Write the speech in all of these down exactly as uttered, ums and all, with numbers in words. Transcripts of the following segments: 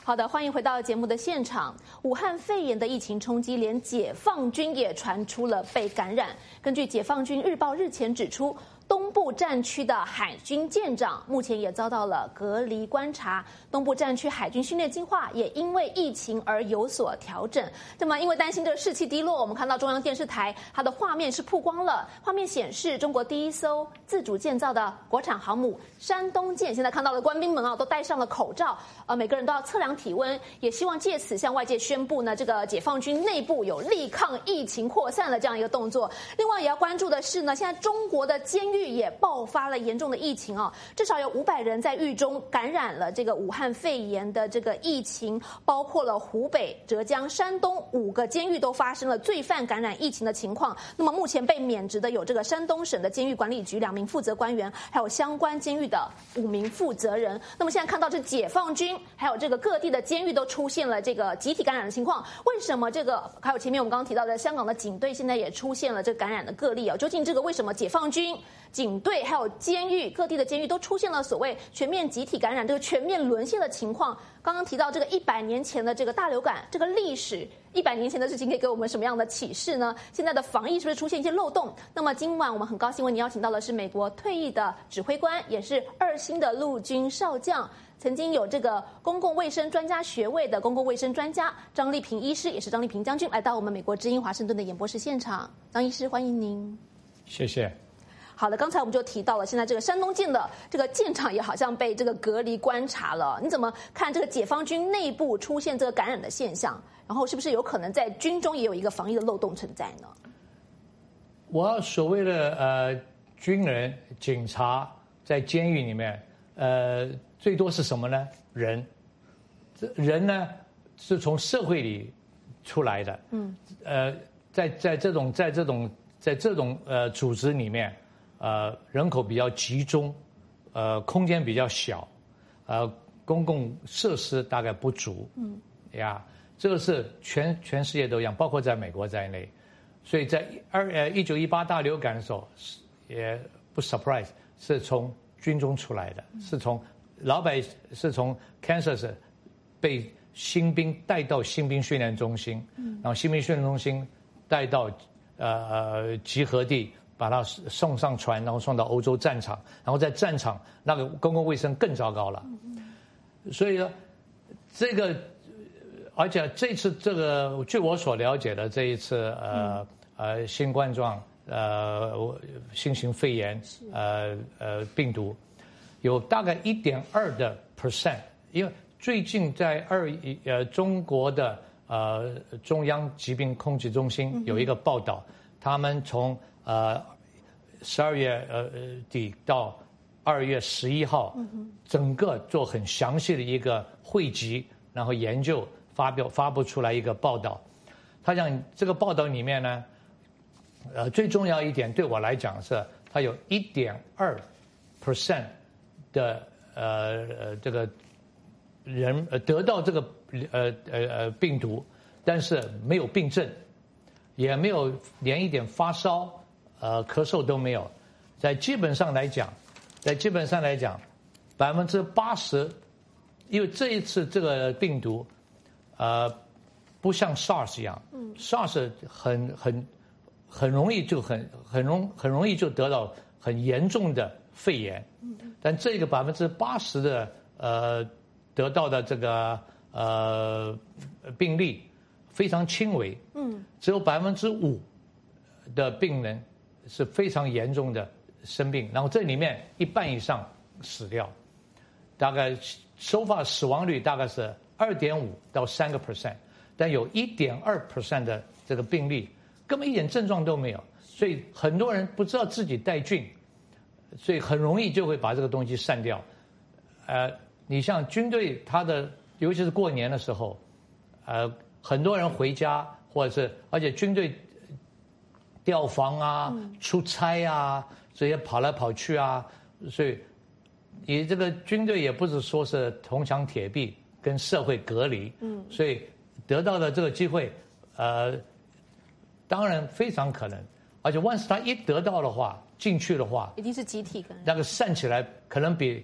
好的，欢迎回到节目的现场。武汉肺炎的疫情冲击，连解放军也传出了被感染。根据解放军日报日前指出，东部战区的海军舰长目前也遭到了隔离观察。东部战区海军训练计划也因为疫情而有所调整。那么，因为担心这个士气低落，我们看到中央电视台它的画面是曝光了，画面显示中国第一艘自主建造的国产航母山东舰，现在看到的官兵们啊都戴上了口罩，呃，每个人都要测量体温，也希望借此向外界宣布呢，这个解放军内部有力抗疫情扩散的这样一个动作。另外也要关注的是呢，现在中国的监狱也爆发了严重的疫情啊，至少有五百人在狱中感染了这个武汉肺炎的这个疫情，包括了湖北、浙江、山东五个监狱都发生了罪犯感染疫情的情况。那么目前被免职的有这个山东省的监狱管理局两名负责官员，还有相关监狱的五名负责人。那么现在看到这解放军还有这个各地的监狱都出现了这个集体感染的情况，为什么这个还有前面我们刚刚提到的香港的警队现在也出现了这个感染的个例啊？究竟这个为什么解放军、警队还有监狱各地的监狱都出现了所谓全面集体感染、这个全面沦陷的情况？刚刚提到这个一百年前的这个大流感，这个历史一百年前的事情可以给我们什么样的启示呢？现在的防疫是不是出现一些漏洞？那么今晚我们很高兴为您邀请到的是美国退役的指挥官，也是二星的陆军少将，曾经有这个公共卫生专家学位的公共卫生专家张丽萍医师，也是张丽萍将军，来到我们美国之音华盛顿的演播室现场。张医师，欢迎您。 谢谢。 好的，刚才我们就提到了，现在这个山东舰的这个舰长也好像被这个隔离观察了。你怎么看这个解放军内部出现这个感染的现象？然后是不是有可能在军中也有一个防疫的漏洞存在呢？ 我所谓的呃军人、警察在监狱里面，呃，最多是什么呢？人，这人呢是从社会里出来的，嗯，呃，在在这种在这种在这种呃组织里面。呃，人口比较集中，呃，空间比较小，呃，公共设施大概不足，嗯，呀，这个是全全世界都一样，包括在美国在内，所以在二呃一九一八大流感的时候，也不 surprise 是从军中出来的，是从老百是从 Kansas 被新兵带到新兵训练中心，嗯，然后新兵训练中心带到呃呃集合地。把他送上船，然后送到欧洲战场，然后在战场那个公共卫生更糟糕了。所以呢，这个而且这次这个据我所了解的这一次呃呃新冠状呃新型肺炎呃呃病毒，有大概一点二的 percent， 因为最近在二呃中国的呃中央疾病控制中心有一个报道，他们从呃，十二月呃底到二月十一号，整个做很详细的一个汇集，然后研究发表发布出来一个报道。他讲这个报道里面呢，呃，最重要一点对我来讲是，它有一点二 percent 的呃呃这个人呃得到这个呃呃呃病毒，但是没有病症，也没有连一点发烧。呃，咳嗽都没有，在基本上来讲，在基本上来讲，百分之八十，因为这一次这个病毒，呃，不像 SARS 一样，嗯 ，SARS 很很很容易就很很容很容易就得到很严重的肺炎，嗯，但这个百分之八十的呃得到的这个呃病例非常轻微，嗯，只有百分之五的病人。是非常严重的生病，然后这里面一半以上死掉，大概so far死亡率大概是二点五到三个 percent， 但有一点二 percent 的这个病例根本一点症状都没有，所以很多人不知道自己带菌，所以很容易就会把这个东西散掉。呃，你像军队，他的尤其是过年的时候，呃，很多人回家或者是而且军队。调防啊，出差啊，这些跑来跑去啊，所以你这个军队也不是说是铜墙铁壁跟社会隔离，嗯，所以得到的这个机会，呃，当然非常可能，而且 once 他一得到的话，进去的话， 一定是集体感染， 那个散起来可能比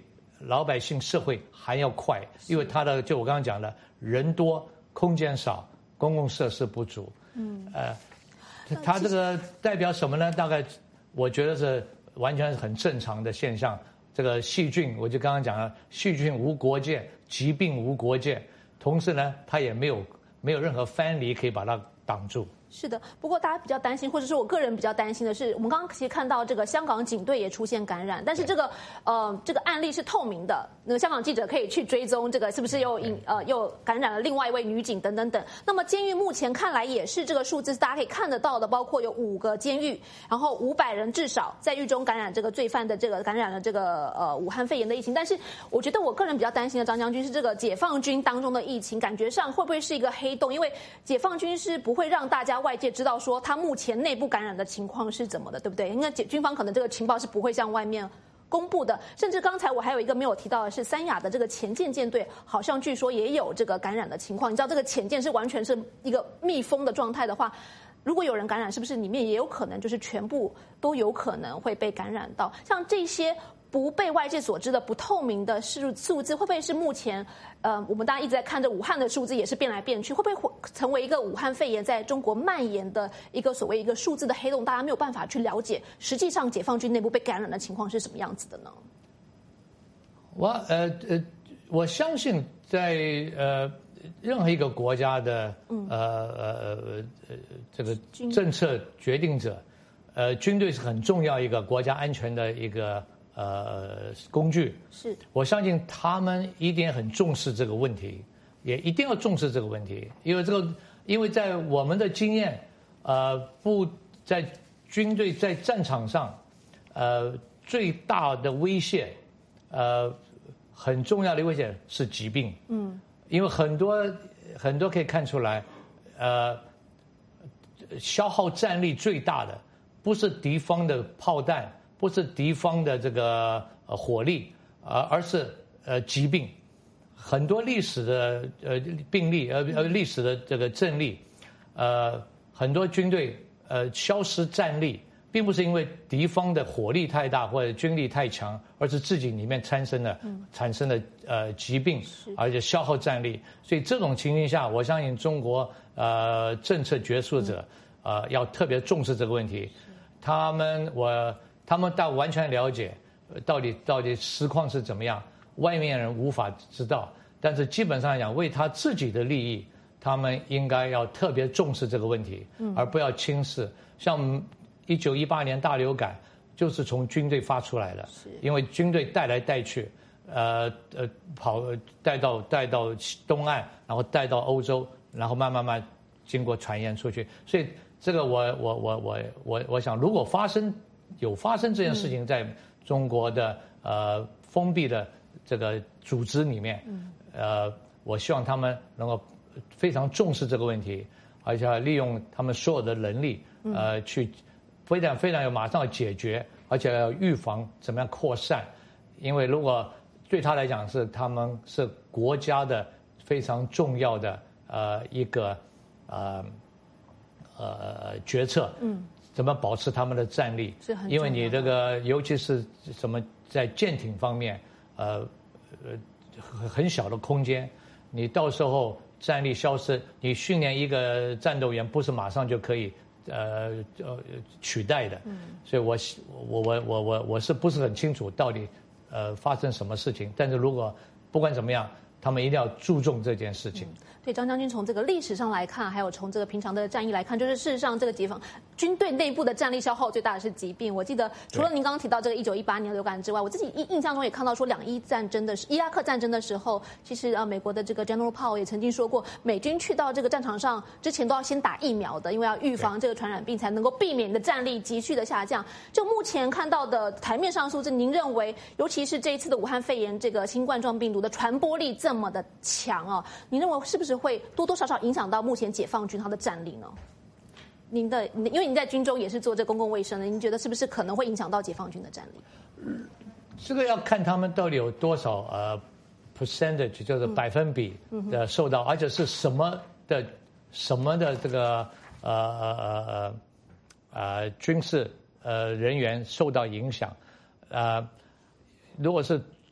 老百姓社会还要快，因为它的就我刚刚讲的，人多空间少，公共设施不足。嗯，呃，它这个代表什么呢？大概我觉得是完全是很正常的现象。这个细菌，我就刚刚讲了，细菌无国界，疾病无国界，同时呢，它也没有没有任何藩篱可以把它挡住。 是的，不过大家比较担心，或者是我个人比较担心的是，我们刚刚其实看到这个香港警队也出现感染，但是这个呃这个案例是透明的，那个香港记者可以去追踪这个是不是又引呃又感染了另外一位女警等等等。那么监狱目前看来也是这个数字，大家可以看得到的，包括有五个监狱，然后五百人至少在狱中感染这个罪犯的这个感染了这个呃武汉肺炎的疫情。但是我觉得我个人比较担心的，张将军是这个解放军当中的疫情，感觉上会不会是一个黑洞？因为解放军是不会让大家外界知道说他目前内部感染的情况是怎么的，对不对？因为军方可能这个情报是不会向外面公布的。甚至刚才我还有一个没有提到的是，三亚的这个潜舰舰队好像据说也有这个感染的情况。你知道这个潜舰是完全是一个密封的状态的话，如果有人感染，是不是里面也有可能就是全部都有可能会被感染到？像这些不被外界所知的不透明的数数字，会不会是目前呃我们大家一直在看着武汉的数字也是变来变去，会不会成为一个武汉肺炎在中国蔓延的一个所谓一个数字的黑洞？大家没有办法去了解实际上解放军内部被感染的情况是什么样子的呢？ 我呃呃，我相信在呃任何一个国家的呃呃呃这个政策决定者，呃军队是很重要一个国家安全的一个。呃，工具是， 我相信他们一定很重视这个问题，也一定要重视这个问题，因为这个，因为在我们的经验，呃，不在军队在战场上，呃，最大的威胁，呃，很重要的威胁是疾病，嗯，因为很多很多可以看出来，呃，消耗战力最大的不是敌方的炮弹。不是敌方的这个呃火力，呃，而是呃疾病，很多历史的呃病例，呃呃历史的这个阵例，呃，很多军队呃消失战力，并不是因为敌方的火力太大或者军力太强，而是自己里面产生的、嗯、产生的呃疾病，而且消耗战力。所以这种情形下，我相信中国呃政策决策者呃要特别重视这个问题，他们我。他们到完全了解，到底到底实况是怎么样，外面人无法知道。但是基本上来讲，为他自己的利益，他们应该要特别重视这个问题，而不要轻视。像一九一八年大流感就是从军队发出来的，因为军队带来带去，呃呃跑带到带到东岸，然后带到欧洲，然后慢慢慢经过传言出去。所以这个我我我我我我想，如果发生。有发生这件事情在中国的呃封闭的这个组织里面，呃，我希望他们能够非常重视这个问题，而且要利用他们所有的能力，呃，去非常非常有马上要解决，而且要预防怎么样扩散，因为如果对他来讲是他们是国家的非常重要的呃一个呃呃决策，嗯。怎么保持他们的战力？因为你这个，尤其是什么在舰艇方面，呃，呃，很小的空间，你到时候战力消失，你训练一个战斗员不是马上就可以呃呃取代的。嗯。所以我我我我我我是不是很清楚到底呃发生什么事情？但是如果不管怎么样，他们一定要注重这件事情。 嗯对，张将军从这个历史上来看，还有从这个平常的战役来看，就是事实上这个解放军队内部的战力消耗最大的是疾病。我记得除了您刚刚提到这个一九一八年流感之外，我自己印印象中也看到说，两伊战争的伊拉克战争的时候，其实呃美国的这个 General Powell 也曾经说过，美军去到这个战场上之前都要先打疫苗的，因为要预防这个传染病，才能够避免你的战力急剧的下降。就目前看到的台面上数字，您认为，尤其是这一次的武汉肺炎这个新冠状病毒的传播力这么的强哦，您认为是不是会多多少少影响到目前解放军他的战力呢？您的，因为您在军中也是做这公共卫生的，您觉得是不是可能会影响到解放军的战力？ 这个要看他们到底有多少呃 percentage， 就是百分比的受到，嗯、而且是什么的什么的这个呃呃呃呃军事呃人员受到影响，呃，如果是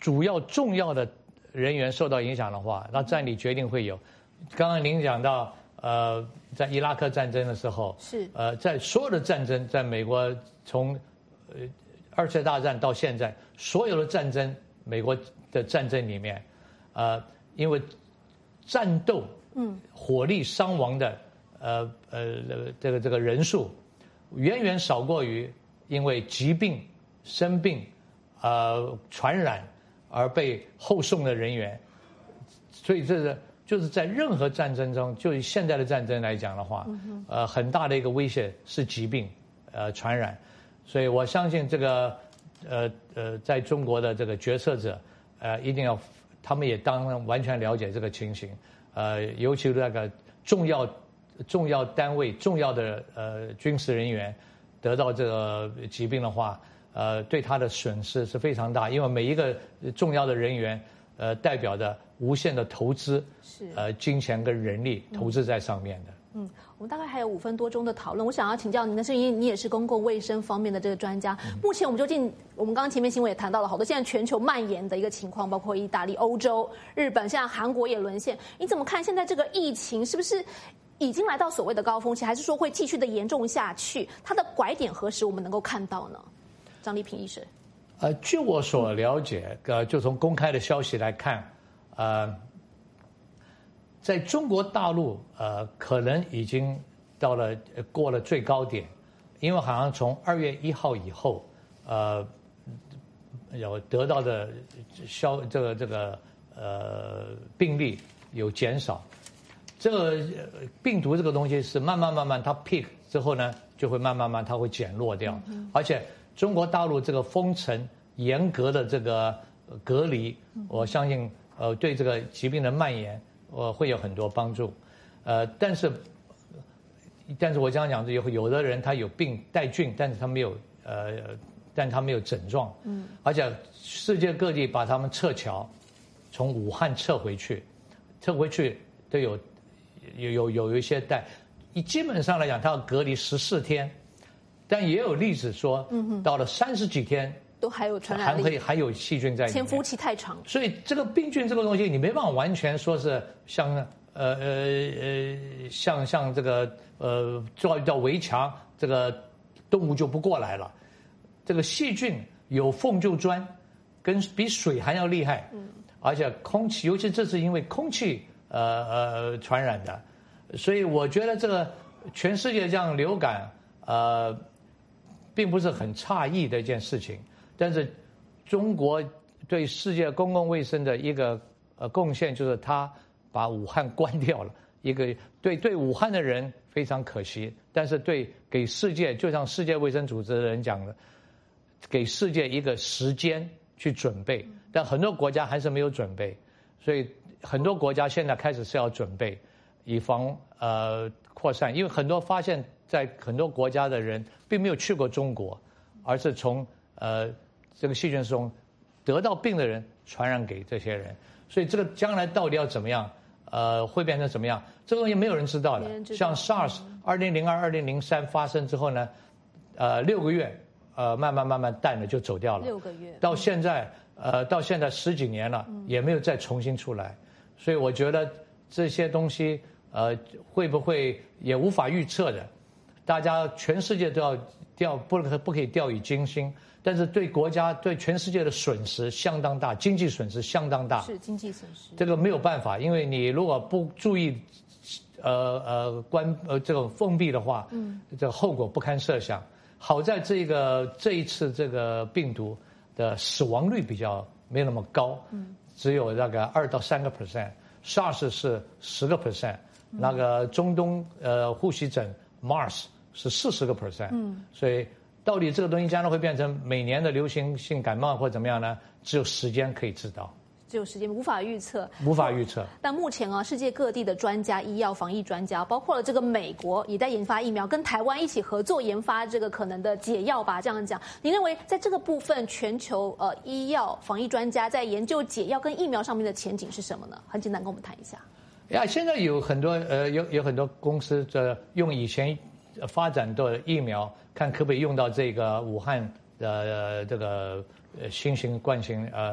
主要重要的人员受到影响的话，那战力决定会有。刚刚您讲到，呃，在伊拉克战争的时候， 是呃，在所有的战争，在美国从呃二次大战到现在，所有的战争，美国的战争里面，呃，因为战斗，嗯，火力伤亡的，呃呃这个这个人数，远远少过于因为疾病、生病、呃传染而被后送的人员，所以这个。就是在任何战争中，就以现在的战争来讲的话，呃，很大的一个威胁是疾病，呃，传染，所以我相信这个，呃呃，在中国的这个决策者，呃，一定要，他们也当然完全了解这个情形，呃，尤其是那个重要重要单位、重要的呃军事人员得到这个疾病的话，呃，对他的损失是非常大，因为每一个重要的人员。呃，代表着无限的投资， 是呃，金钱跟人力投资在上面的。 嗯，我们大概还有五分多钟的讨论，我想要请教您的是，因为你也是公共卫生方面的这个专家。嗯、目前我们究竟，我们刚刚前面新闻也谈到了好多现在全球蔓延的一个情况，包括意大利、欧洲、日本，现在韩国也沦陷。你怎么看现在这个疫情是不是已经来到所谓的高峰期，还是说会继续的严重下去？它的拐点何时我们能够看到呢？张丽萍医生。 呃，据我所了解，呃，就从公开的消息来看，呃，在中国大陆，呃，可能已经到了过了最高点，因为好像从二月一号以后，呃，有得到的消这个这个呃病例有减少，这个病毒这个东西是慢慢慢慢它 peak 之后呢，就会慢慢慢它会减弱掉，嗯、而且。中国大陆这个封城严格的这个隔离，我相信呃对这个疾病的蔓延呃会有很多帮助，呃但是但是我这样讲有有的人他有病带菌，但是他没有呃但他没有症状，嗯，而且世界各地把他们撤侨，从武汉撤回去，撤回去都有有有有一些带，基本上来讲他要隔离十四天。但也有例子说，到了三十几天都还有传染力， 还会还有细菌在里面， 潜伏期太长。 所以这个病菌这个东西，你没办法完全说是像呃呃呃像像这个呃造一道围墙，这个动物就不过来了。这个细菌有缝就钻，跟比水还要厉害。嗯，而且空气，尤其这是因为空气呃呃传染的，所以我觉得这个全世界这样流感呃。并不是很诧异的一件事情，但是中国对世界公共卫生的一个呃贡献，就是他把武汉关掉了。一个对对武汉的人非常可惜，但是对给世界，就像世界卫生组织的人讲的，给世界一个时间去准备。但很多国家还是没有准备，所以很多国家现在开始是要准备，以防呃扩散，因为很多发现。在很多国家的人并没有去过中国，而是从呃这个细菌中得到病的人传染给这些人，所以这个将来到底要怎么样，呃，会变成怎么样？这个东西没有人知道的。像 SARS 二零零二、二零零三发生之后呢，呃，六个月，呃，慢慢慢慢淡了就走掉了。 六个月到现在，呃，到现在十几年了，也没有再重新出来，所以我觉得这些东西，呃，会不会也无法预测的。大家全世界都要掉不不可以掉以轻心，但是对国家对全世界的损失相当大，经济损失相当大。 是经济损失。 这个没有办法，因为你如果不注意，呃呃关呃这个封闭的话，嗯，这个后果不堪设想。好在这个这一次这个病毒的死亡率比较没有那么高，嗯，只有大概二到三个 percent，SARS 是十个 percent，那个中东呃呼吸疹 MERS。是四十个 percent， 嗯，所以到底这个东西将来会变成每年的流行性感冒或怎么样呢？只有时间可以知道， 只有时间无法预测， 无法预测。 但目前啊，世界各地的专家、医药防疫专家，包括了这个美国也在研发疫苗，跟台湾一起合作研发这个可能的解药吧。这样讲，您认为在这个部分，全球呃医药防疫专家在研究解药跟疫苗上面的前景是什么呢？很简单，跟我们谈一下。 呀，现在有很多呃有有很多公司在用以前。发展的疫苗，看可不可以用到这个武汉的、呃、这个新型冠型呃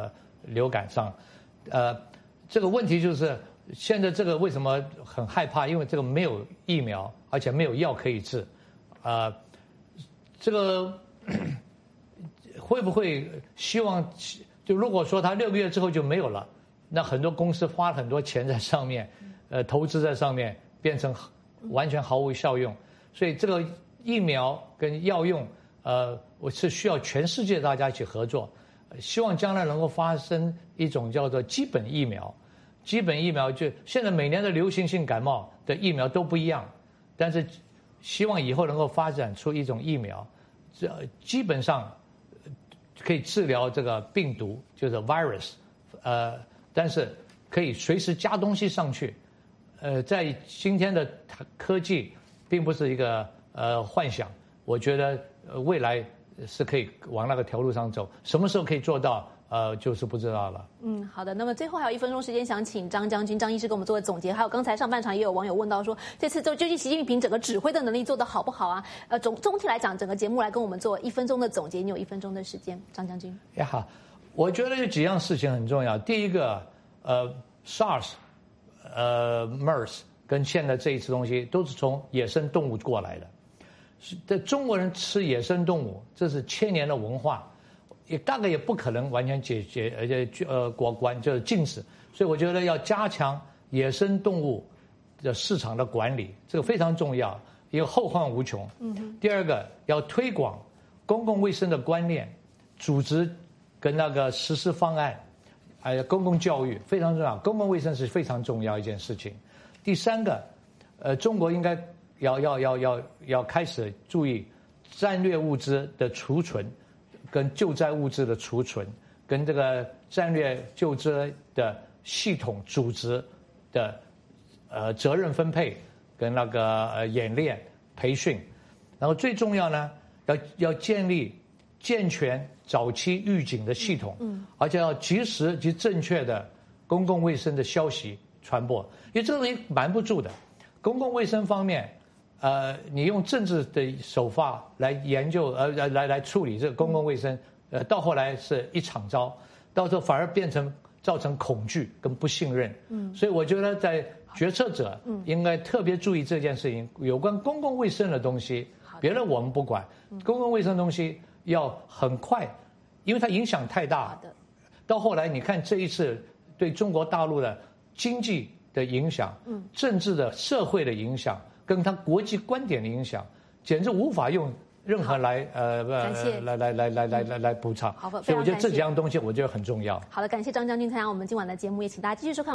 流感上，呃，这个问题就是现在这个为什么很害怕？因为这个没有疫苗，而且没有药可以治，呃，这个会不会希望就如果说他六个月之后就没有了，那很多公司花了很多钱在上面，呃，投资在上面，变成完全毫无效用，所以这个疫苗跟药用，呃，我是需要全世界大家一起合作，希望将来能够发生一种叫做基本疫苗。基本疫苗就现在每年的流行性感冒的疫苗都不一样，但是希望以后能够发展出一种疫苗，这基本上可以治疗这个病毒，就是 virus， 呃，但是可以随时加东西上去，呃，在今天的科技并不是一个呃幻想，我觉得未来是可以往那个条路上走，什么时候可以做到？呃，就是不知道了。 嗯，好的。那么最后还有一分钟时间，想请张将军、张医师给我们做个总结。还有刚才上半场也有网友问到说，这次就究竟习近平整个指挥的能力做得好不好啊？呃，总总体来讲，整个节目来跟我们做一分钟的总结。你有一分钟的时间，张将军。 也好，我觉得有几样事情很重要。第一个，呃 ，SARS， 呃 ，MERS 跟现在这一次东西都是从野生动物过来的。这中国人吃野生动物，这是千年的文化。也大概也不可能完全解决呃呃过关，就是禁止，所以我觉得要加强野生动物的市场的管理，这个非常重要，因为后患无穷。嗯。第二个要推广公共卫生的观念，组织跟那个实施方案，还有公共教育非常重要，公共卫生是非常重要一件事情。第三个，呃，中国应该要要要要要开始注意战略物资的储存。跟救灾物资的储存，跟这个战略救灾的系统组织的呃责任分配，跟那个呃演练培训，然后最重要呢，要要建立健全早期预警的系统，嗯，而且要及时及正确的公共卫生的消息传播，因为这个东西瞒不住的，公共卫生方面。呃，你用政治的手法来研究，呃，来来来处理这个公共卫生，呃，到后来是一场糟，到时候反而变成造成恐惧跟不信任。嗯，所以我觉得在决策者应该特别注意这件事情，有关公共卫生的东西，别的我们不管，公共卫生的东西要很快，因为它影响太大。到后来你看这一次对中国大陆的经济的影响，嗯，政治的社会的影响。跟他国际观点的影响，简直无法用任何来呃呃来来来来来来来补偿。 好， 所以我觉得这几样东西，我觉得很重要。 好的，感谢张将军参加我们今晚的节目，也请大家继续收看。